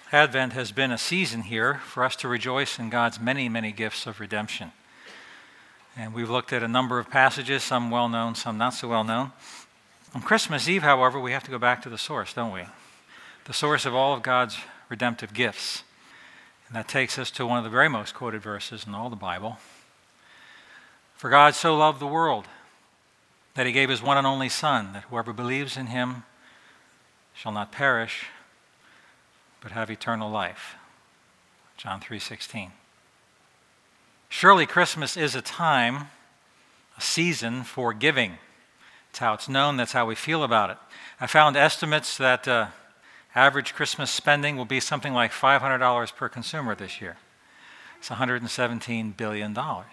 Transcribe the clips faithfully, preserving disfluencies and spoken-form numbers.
Advent has been a season here for us to rejoice in God's many, many gifts of redemption. And we've looked at a number of passages, some well-known, some not so well-known. On Christmas Eve, however, we have to go back to the source, don't we? The source of all of God's redemptive gifts. And that takes us to one of the very most quoted verses in all the Bible. For God so loved the world that he gave his one and only Son, that whoever believes in him shall not perish, but have eternal life. John three sixteen. Surely Christmas is a time, a season for giving. It's how it's known, that's how we feel about it. I found estimates that uh, average Christmas spending will be something like five hundred dollars per consumer this year. It's one hundred seventeen billion dollars.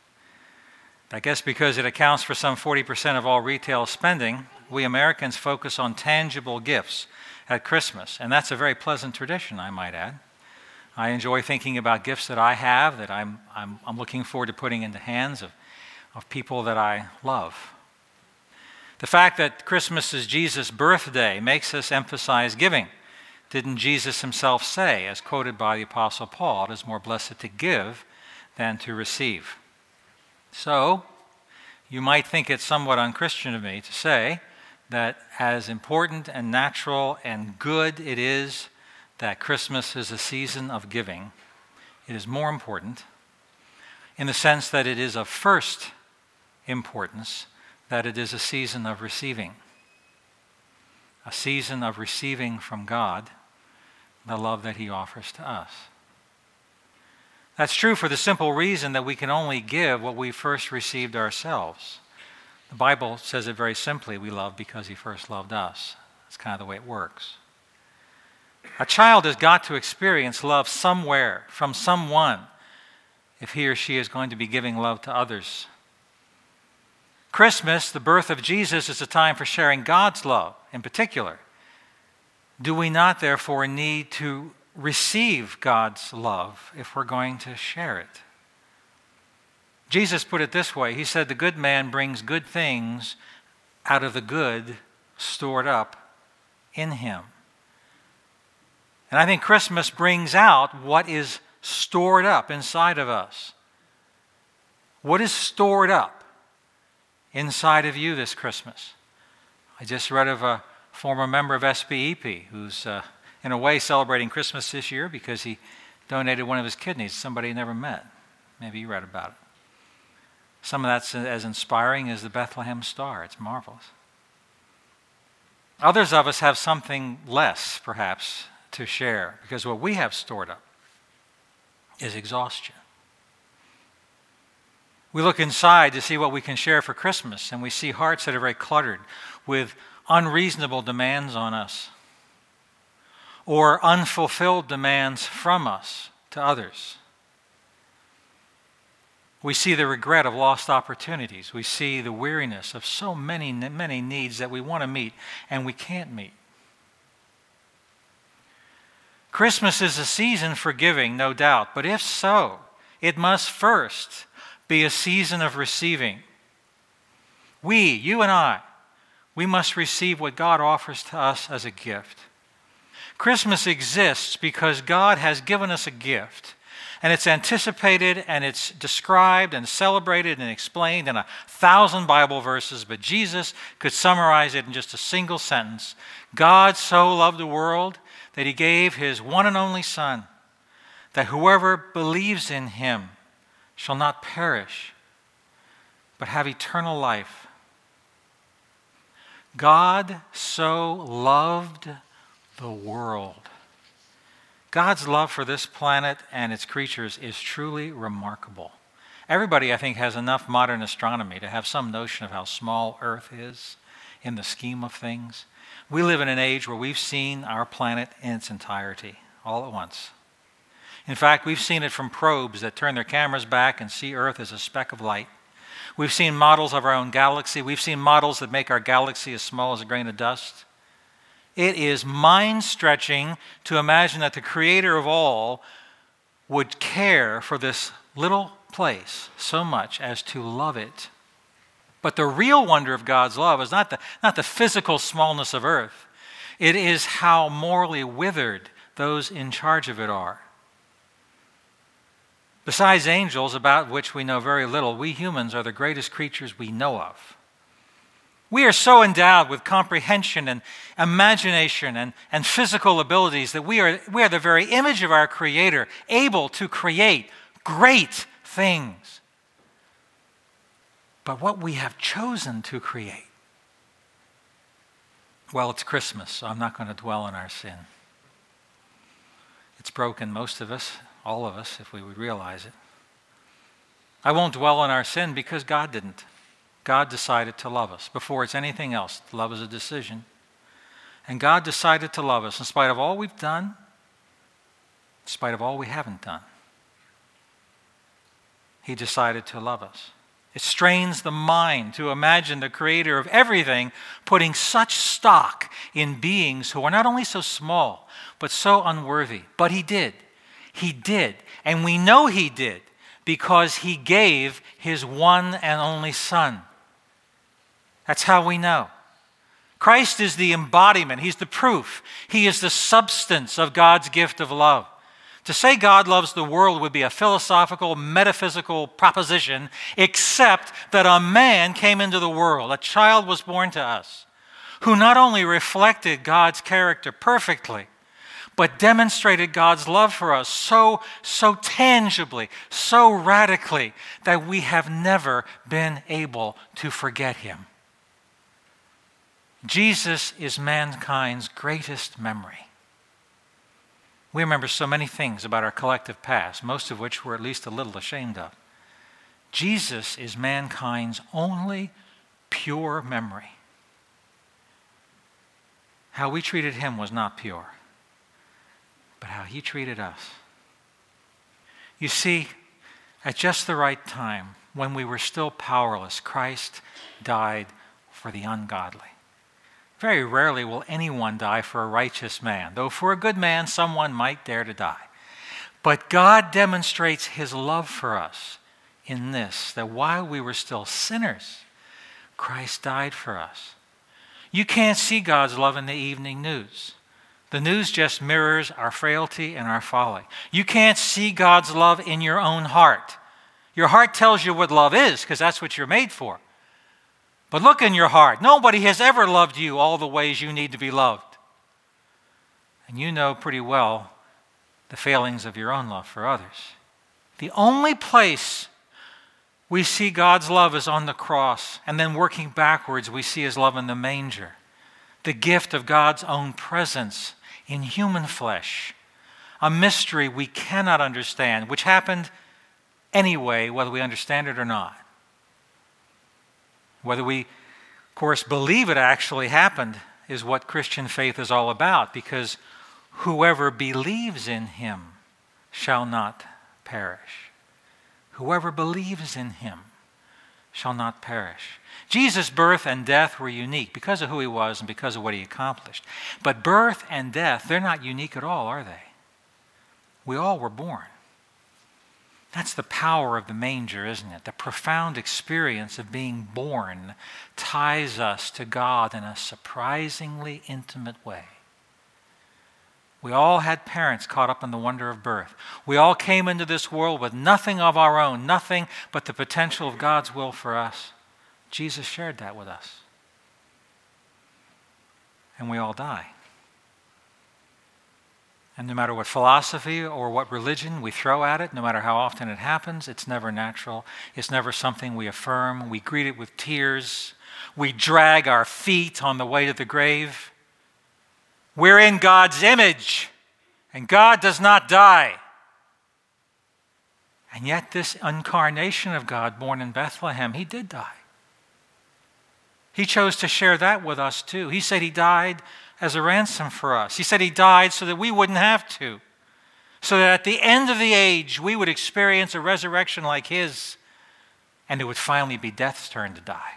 I guess because it accounts for some forty percent of all retail spending, we Americans focus on tangible gifts at Christmas, and that's a very pleasant tradition, I might add. I enjoy thinking about gifts that I have, that I'm, I'm, I'm looking forward to putting into hands of, of people that I love. The fact that Christmas is Jesus' birthday makes us emphasize giving. Didn't Jesus himself say, as quoted by the Apostle Paul, it is more blessed to give than to receive? So, you might think it's somewhat unchristian of me to say that as important and natural and good it is that Christmas is a season of giving, it is more important in the sense that it is of first importance that it is a season of receiving. A season of receiving from God the love that he offers to us. That's true for the simple reason that we can only give what we first received ourselves. The Bible says it very simply, we love because he first loved us. That's kind of the way it works. A child has got to experience love somewhere, from someone, if he or she is going to be giving love to others. Christmas, the birth of Jesus, is a time for sharing God's love in particular. Do we not, therefore, need to receive God's love if we're going to share it? Jesus put it this way. He said, the good man brings good things out of the good stored up in him. And I think Christmas brings out what is stored up inside of us. What is stored up inside of you this Christmas? I just read of a former member of S B E P who's uh, in a way celebrating Christmas this year because he donated one of his kidneys to somebody he never met. Maybe you read about it. Some of that's as inspiring as the Bethlehem Star. It's marvelous. Others of us have something less, perhaps, to share, because what we have stored up is exhaustion. We look inside to see what we can share for Christmas, and we see hearts that are very cluttered with unreasonable demands on us or unfulfilled demands from us to others. We see the regret of lost opportunities. We see the weariness of so many, many needs that we want to meet and we can't meet. Christmas is a season for giving, no doubt, but if so, it must first be a season of receiving. We, you and I, we must receive what God offers to us as a gift. Christmas exists because God has given us a gift. And it's anticipated and it's described and celebrated and explained in a thousand Bible verses, but Jesus could summarize it in just a single sentence. God so loved the world that he gave his one and only Son, that whoever believes in him shall not perish, but have eternal life. God so loved the world. God's love for this planet and its creatures is truly remarkable. Everybody, I think, has enough modern astronomy to have some notion of how small Earth is in the scheme of things. We live in an age where we've seen our planet in its entirety, all at once. In fact, we've seen it from probes that turn their cameras back and see Earth as a speck of light. We've seen models of our own galaxy. We've seen models that make our galaxy as small as a grain of dust. It is mind-stretching to imagine that the Creator of all would care for this little place so much as to love it. But the real wonder of God's love is not the, not the physical smallness of earth. It is how morally withered those in charge of it are. Besides angels, about which we know very little, we humans are the greatest creatures we know of. We are so endowed with comprehension and imagination and, and physical abilities that we are, we are the very image of our Creator, able to create great things. But what we have chosen to create, well, it's Christmas, so I'm not going to dwell on our sin. It's broken most of us, all of us, if we would realize it. I won't dwell on our sin because God didn't. God decided to love us. Before it's anything else, love is a decision. And God decided to love us in spite of all we've done, in spite of all we haven't done. He decided to love us. It strains the mind to imagine the Creator of everything putting such stock in beings who are not only so small, but so unworthy. But He did. He did. And we know He did because He gave His one and only Son. That's how we know. Christ is the embodiment. He's the proof. He is the substance of God's gift of love. To say God loves the world would be a philosophical, metaphysical proposition, except that a man came into the world, a child was born to us, who not only reflected God's character perfectly, but demonstrated God's love for us so, so tangibly, so radically, that we have never been able to forget Him. Jesus is mankind's greatest memory. We remember so many things about our collective past, most of which we're at least a little ashamed of. Jesus is mankind's only pure memory. How we treated Him was not pure, but how He treated us. You see, at just the right time, when we were still powerless, Christ died for the ungodly. Very rarely will anyone die for a righteous man, though for a good man someone might dare to die. But God demonstrates His love for us in this, that while we were still sinners, Christ died for us. You can't see God's love in the evening news. The news just mirrors our frailty and our folly. You can't see God's love in your own heart. Your heart tells you what love is, because that's what you're made for. But look in your heart. Nobody has ever loved you all the ways you need to be loved. And you know pretty well the failings of your own love for others. The only place we see God's love is on the cross, and then working backwards, we see His love in the manger. The gift of God's own presence in human flesh. A mystery we cannot understand, which happened anyway, whether we understand it or not. Whether we, of course, believe it actually happened is what Christian faith is all about, because whoever believes in Him shall not perish. Whoever believes in Him shall not perish. Jesus' birth and death were unique because of who He was and because of what He accomplished. But birth and death, they're not unique at all, are they? We all were born. That's the power of the manger, isn't it? The profound experience of being born ties us to God in a surprisingly intimate way. We all had parents caught up in the wonder of birth. We all came into this world with nothing of our own, nothing but the potential of God's will for us. Jesus shared that with us. And we all die. And no matter what philosophy or what religion we throw at it, no matter how often it happens, it's never natural. It's never something we affirm. We greet it with tears. We drag our feet on the way to the grave. We're in God's image, and God does not die. And yet this incarnation of God born in Bethlehem, He did die. He chose to share that with us too. He said He died as a ransom for us. He said He died so that we wouldn't have to. So that at the end of the age, we would experience a resurrection like His, and it would finally be death's turn to die.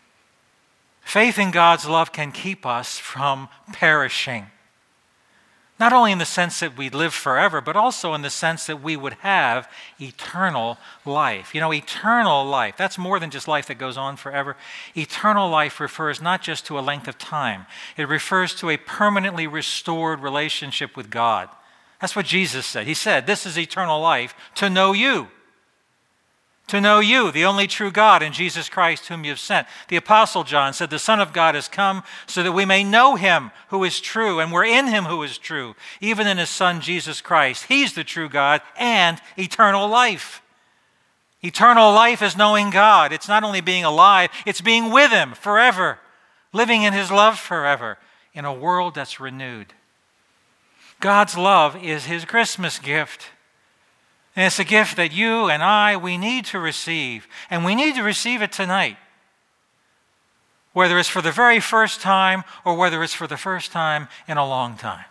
Faith in God's love can keep us from perishing. Not only in the sense that we live forever, but also in the sense that we would have eternal life. You know, eternal life, that's more than just life that goes on forever. Eternal life refers not just to a length of time. It refers to a permanently restored relationship with God. That's what Jesus said. He said, this is eternal life, to know you. To know you, the only true God, and Jesus Christ whom you have sent. The Apostle John said, the Son of God has come so that we may know him who is true, and we're in him who is true, even in his Son Jesus Christ. He's the true God and eternal life. Eternal life is knowing God. It's not only being alive, it's being with him forever, living in his love forever, in a world that's renewed. God's love is his Christmas gift. And it's a gift that you and I, we need to receive. And we need to receive it tonight. Whether it's for the very first time or whether it's for the first time in a long time.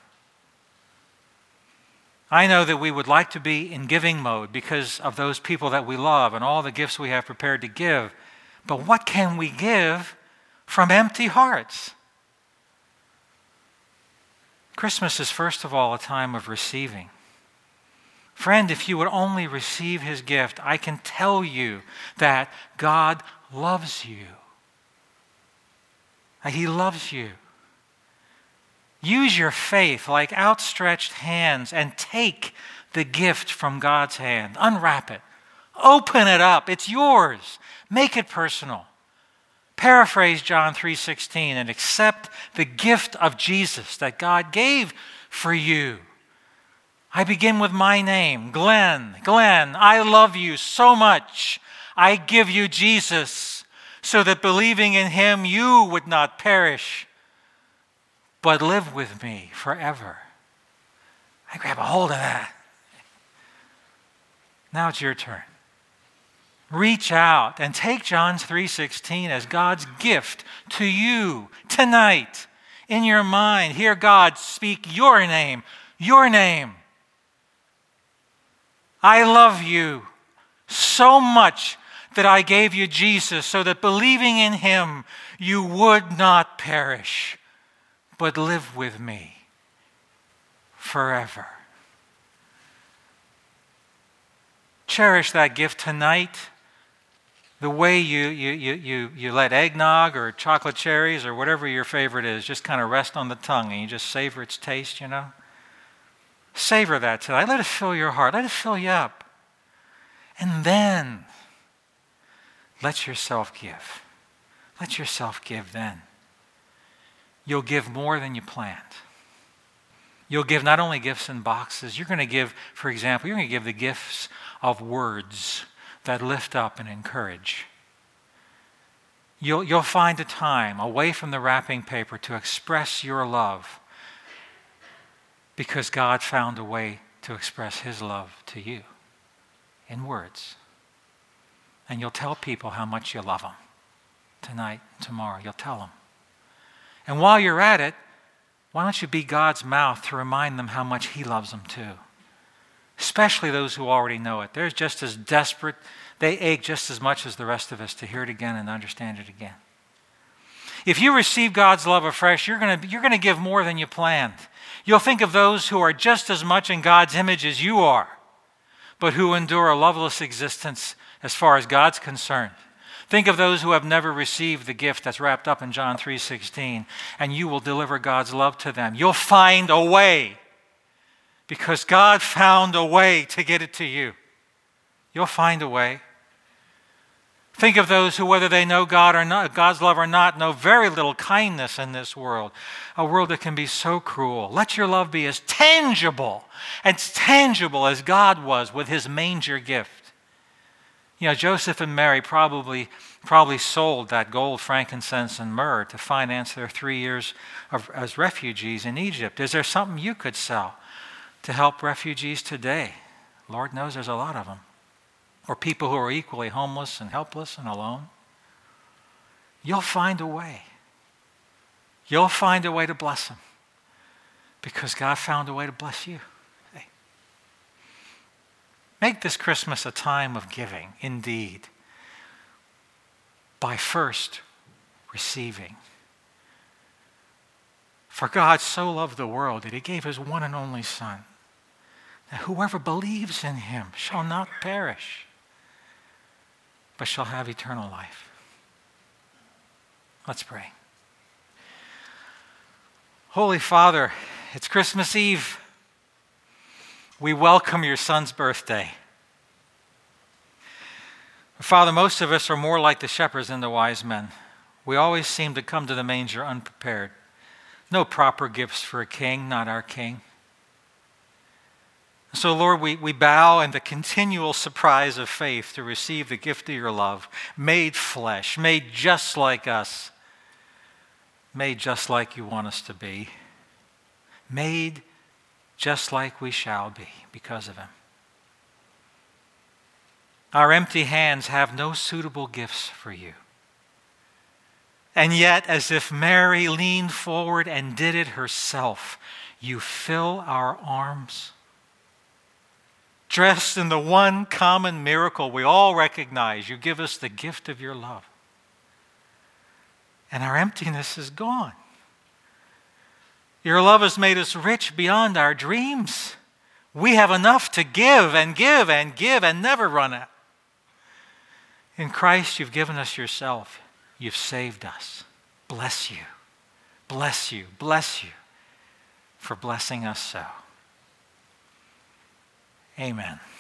I know that we would like to be in giving mode because of those people that we love and all the gifts we have prepared to give. But what can we give from empty hearts? Christmas is first of all a time of receiving. Friend, if you would only receive his gift, I can tell you that God loves you. He loves you. Use your faith like outstretched hands and take the gift from God's hand. Unwrap it. Open it up. It's yours. Make it personal. Paraphrase John three sixteen and accept the gift of Jesus that God gave for you. I begin with my name, Glenn. Glenn, I love you so much. I give you Jesus so that believing in him you would not perish, but live with me forever. I grab a hold of that. Now it's your turn. Reach out and take John three sixteen as God's gift to you tonight. In your mind, hear God speak your name, your name. I love you so much that I gave you Jesus so that believing in him you would not perish, but live with me forever. Cherish that gift tonight the way you, you, you, you, you let eggnog or chocolate cherries or whatever your favorite is just kind of rest on the tongue and you just savor its taste, you know. Savor that tonight. Let it fill your heart. Let it fill you up. And then let yourself give. Let yourself give then. You'll give more than you planned. You'll give not only gifts in boxes, you're going to give, for example, you're going to give the gifts of words that lift up and encourage. You'll, you'll find a time away from the wrapping paper to express your love because God found a way to express his love to you in words. And you'll tell people how much you love them tonight, tomorrow. You'll tell them. And while you're at it, why don't you be God's mouth to remind them how much he loves them too? Especially those who already know it. They're just as desperate. They ache just as much as the rest of us to hear it again and understand it again. If you receive God's love afresh, you're going to, you're going to give more than you planned. You'll think of those who are just as much in God's image as you are, but who endure a loveless existence as far as God's concerned. Think of those who have never received the gift that's wrapped up in John three sixteen, and you will deliver God's love to them. You'll find a way because God found a way to get it to you. You'll find a way. Think of those who, whether they know God or not, God's love or not, know very little kindness in this world, a world that can be so cruel. Let your love be as tangible, as tangible as God was with his manger gift. You know, Joseph and Mary probably, probably sold that gold, frankincense, and myrrh to finance their three years of, as refugees in Egypt. Is there something you could sell to help refugees today? Lord knows there's a lot of them. Or people who are equally homeless and helpless and alone. You'll find a way. You'll find a way to bless them because God found a way to bless you. Hey. Make this Christmas a time of giving, indeed, by first receiving. For God so loved the world that he gave his one and only Son, that whoever believes in him shall not perish, but shall have eternal life. Let's pray. Holy Father, it's Christmas Eve. We welcome your Son's birthday. Father, most of us are more like the shepherds than the wise men. We always seem to come to the manger unprepared. No proper gifts for a king, not our king. So, Lord, we, we bow in the continual surprise of faith to receive the gift of your love, made flesh, made just like us, made just like you want us to be, made just like we shall be because of him. Our empty hands have no suitable gifts for you. And yet, as if Mary leaned forward and did it herself, you fill our arms. Dressed in the one common miracle we all recognize, you give us the gift of your love. And our emptiness is gone. Your love has made us rich beyond our dreams. We have enough to give and give and give and never run out. In Christ, you've given us yourself. You've saved us. Bless you. Bless you. Bless you for blessing us so. Amen.